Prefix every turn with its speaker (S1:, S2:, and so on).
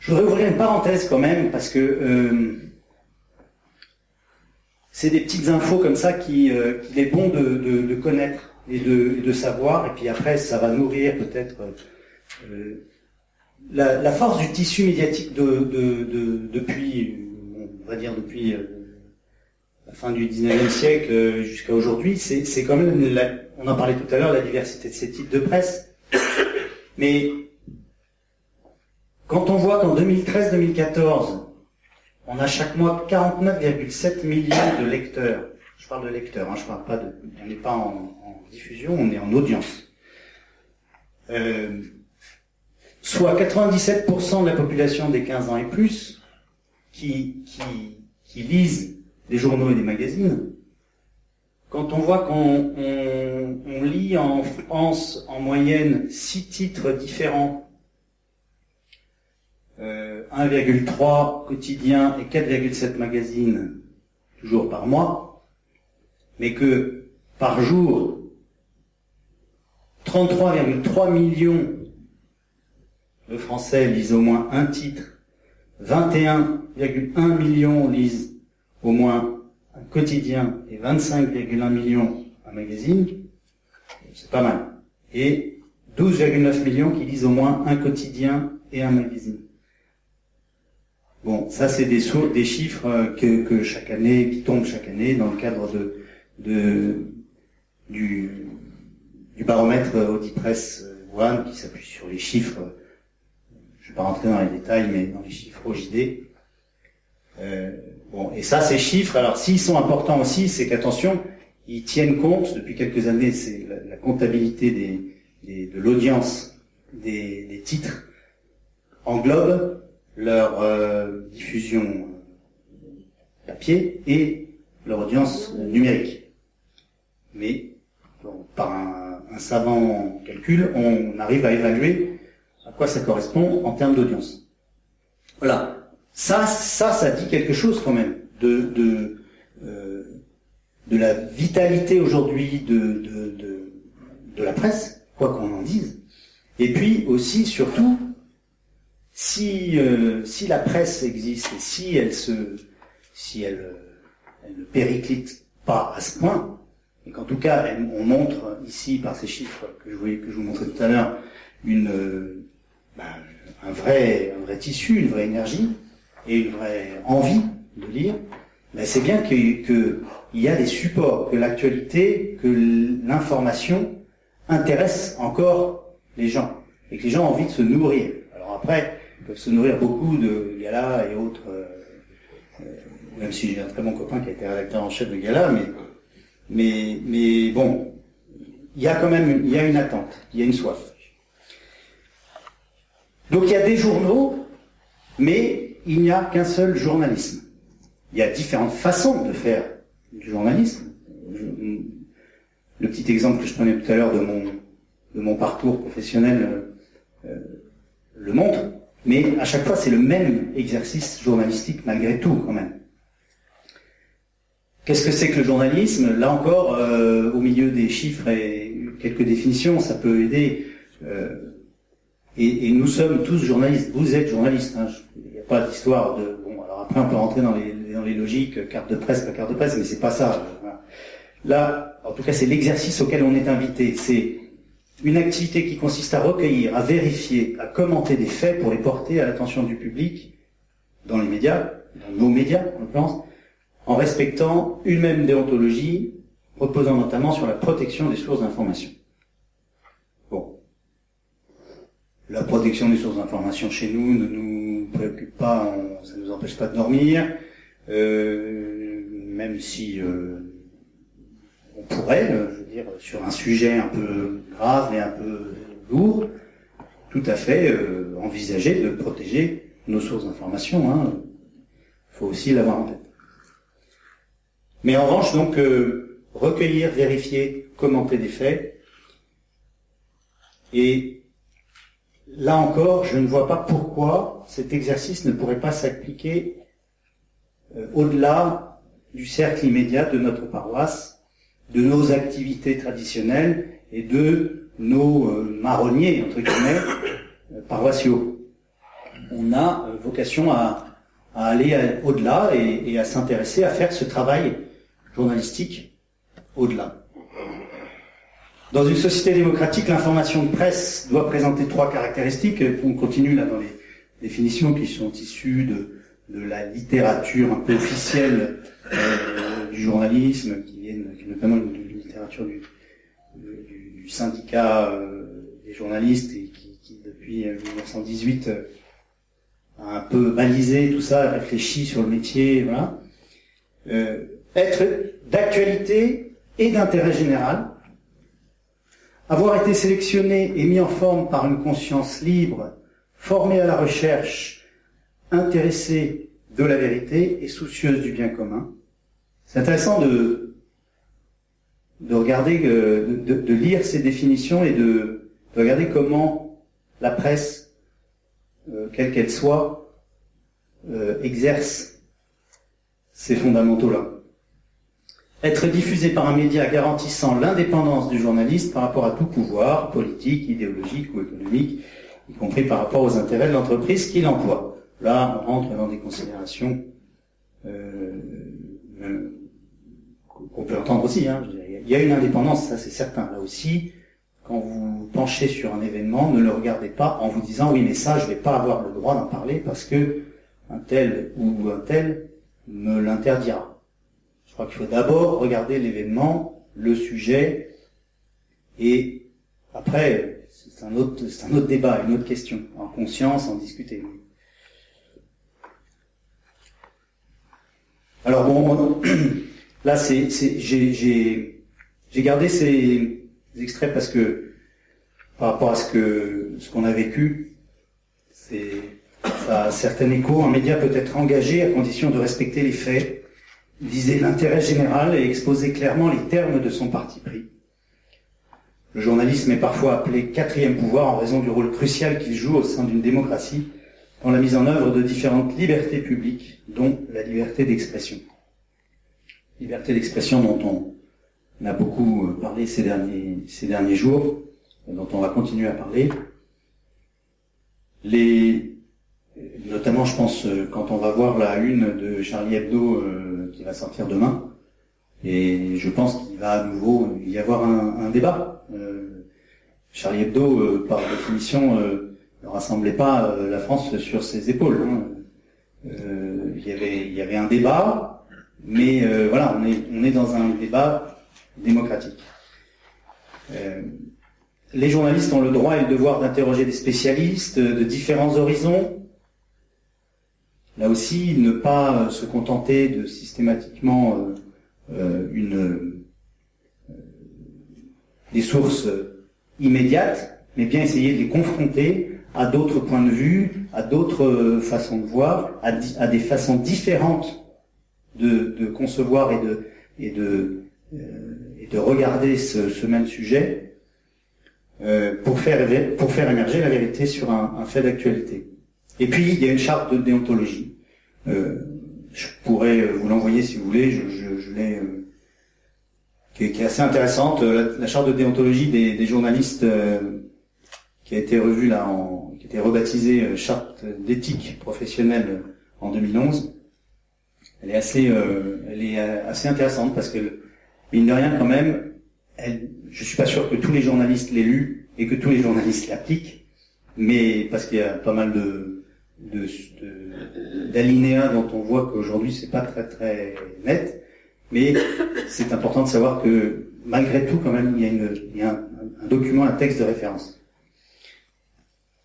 S1: Je voudrais ouvrir une parenthèse quand même, parce que c'est des petites infos comme ça qu'il est bon de connaître et de savoir, et puis après ça va nourrir peut-être la force du tissu médiatique depuis, on va dire depuis la fin du 19e siècle jusqu'à aujourd'hui. C'est quand même, on en parlait tout à l'heure, la diversité de ces types de presse. Mais quand on voit qu'en 2013-2014, on a chaque mois 49,7 millions de lecteurs. Je parle de lecteurs, je parle pas on n'est pas en diffusion, on est en audience. Soit 97% de la population des 15 ans et plus qui lisent des journaux et des magazines. Quand on voit qu'on lit en France en moyenne 6 titres différents, 1,3 quotidiens et 4,7 magazines, toujours par mois, mais que par jour, 33,3 millions de Français lisent au moins un titre, 21,1 millions lisent au moins un quotidien et 25,1 millions un magazine, c'est pas mal. Et 12,9 millions qui lisent au moins un quotidien et un magazine. Bon, ça c'est des chiffres que chaque année, qui tombent chaque année dans le cadre du baromètre Audipresse One, qui s'appuie sur les chiffres. Je ne vais pas rentrer dans les détails, mais dans les chiffres OJD. Bon, et ça, ces chiffres, alors s'ils sont importants aussi, c'est qu'attention, ils tiennent compte, depuis quelques années, c'est la comptabilité de l'audience des titres englobe leur diffusion papier et leur audience numérique. Mais bon, par un savant calcul, on arrive à évaluer à quoi ça correspond en termes d'audience. Voilà. Ça dit quelque chose quand même de la vitalité aujourd'hui de la presse, quoi qu'on en dise. Et puis aussi, surtout, si la presse existe et si elle ne périclite pas à ce point, et qu'en tout cas on montre ici par ces chiffres que je vous montrais tout à l'heure un vrai tissu, une vraie énergie et une vraie envie de lire, c'est bien qu'il y a des supports, que l'actualité, que l'information intéresse encore les gens et que les gens ont envie de se nourrir. Alors après, ils peuvent se nourrir beaucoup de Gala et autres, même si j'ai un très bon copain qui a été rédacteur en chef de Gala, mais bon, il y a une attente, il y a une soif. Donc il y a des journaux, mais il n'y a qu'un seul journalisme. Il y a différentes façons de faire du journalisme. Le petit exemple que je prenais tout à l'heure de mon parcours professionnel le montre, mais à chaque fois c'est le même exercice journalistique malgré tout quand même. Qu'est-ce que c'est que le journalisme? Là encore, au milieu des chiffres et quelques définitions, ça peut aider. Et nous sommes tous journalistes. Vous êtes journalistes. Il n'y a pas d'histoire de... Bon, alors après on peut rentrer dans les logiques, carte de presse, pas carte de presse, mais c'est pas ça. Voilà. Là, en tout cas, c'est l'exercice auquel on est invité. C'est une activité qui consiste à recueillir, à vérifier, à commenter des faits pour les porter à l'attention du public, dans les médias, dans nos médias, en l'occurrence, en respectant une même déontologie, reposant notamment sur la protection des sources d'information. Bon. La protection des sources d'information chez nous ne nous préoccupe pas, ça ne nous empêche pas de dormir, même si on pourrait, je veux dire, sur un sujet un peu grave et un peu lourd, tout à fait envisager de protéger nos sources d'information. Faut aussi l'avoir en tête. Mais en revanche, donc, recueillir, vérifier, commenter des faits. Et là encore, je ne vois pas pourquoi cet exercice ne pourrait pas s'appliquer au-delà du cercle immédiat de notre paroisse, de nos activités traditionnelles et de nos marronniers, entre guillemets, paroissiaux. on a vocation à aller au-delà et à s'intéresser, à faire ce travail journalistique au-delà. Dans une société démocratique, l'information de presse doit présenter 3 caractéristiques. On continue là dans les définitions qui sont issues de la littérature un peu officielle du journalisme, qui viennent notamment de la littérature du syndicat des journalistes et qui depuis 1918 a un peu balisé tout ça, réfléchi sur le métier, voilà. Être d'actualité et d'intérêt général, avoir été sélectionné et mis en forme par une conscience libre, formée à la recherche, intéressée de la vérité et soucieuse du bien commun. C'est intéressant de regarder, de lire ces définitions et de regarder comment la presse, quelle qu'elle soit, exerce ces fondamentaux-là. Être diffusé par un média garantissant l'indépendance du journaliste par rapport à tout pouvoir, politique, idéologique ou économique, y compris par rapport aux intérêts de l'entreprise qui l'emploie. Là, on rentre dans des considérations qu'on peut entendre aussi. Hein. Il y a une indépendance, ça c'est certain. Là aussi, quand vous penchez sur un événement, ne le regardez pas en vous disant « oui, mais ça, je vais pas avoir le droit d'en parler parce que un tel ou un tel me l'interdira ». Je crois qu'il faut d'abord regarder l'événement, le sujet, et après, c'est un autre débat, une autre question. En conscience, en discuter. Alors bon, là, j'ai gardé ces extraits parce que, par rapport à ce qu'on a vécu, ça a un certain écho. Un média peut être engagé à condition de respecter les faits, viser l'intérêt général et exposer clairement les termes de son parti pris. Le journalisme est parfois appelé quatrième pouvoir en raison du rôle crucial qu'il joue au sein d'une démocratie dans la mise en œuvre de différentes libertés publiques, dont la liberté d'expression. Liberté d'expression dont on a beaucoup parlé ces derniers jours, dont on va continuer à parler. Notamment, je pense, quand on va voir la une de Charlie Hebdo qui va sortir demain, et je pense qu'il va à nouveau y avoir un débat. Charlie Hebdo, par définition, ne rassemblait pas la France sur ses épaules. Hein. Il y avait un débat, mais voilà, on est dans un débat démocratique. Les journalistes ont le droit et le devoir d'interroger des spécialistes de différents horizons. Là aussi, ne pas se contenter de systématiquement des sources immédiates, mais bien essayer de les confronter à d'autres points de vue, à d'autres façons de voir, à des façons différentes de concevoir et de regarder ce même sujet, pour faire émerger la vérité sur un fait d'actualité. Et puis, il y a une charte de déontologie. Je pourrais vous l'envoyer si vous voulez, je l'ai, qui est assez intéressante. La charte de déontologie des journalistes, qui a été revue là, qui a été rebaptisée charte d'éthique professionnelle en 2011. Elle est assez intéressante parce que, mine de rien quand même, je suis pas sûr que tous les journalistes l'aient lu et que tous les journalistes l'appliquent, mais parce qu'il y a pas mal d'alinéas dont on voit qu'aujourd'hui c'est pas très très net, mais c'est important de savoir que malgré tout quand même il y a un document, un texte de référence.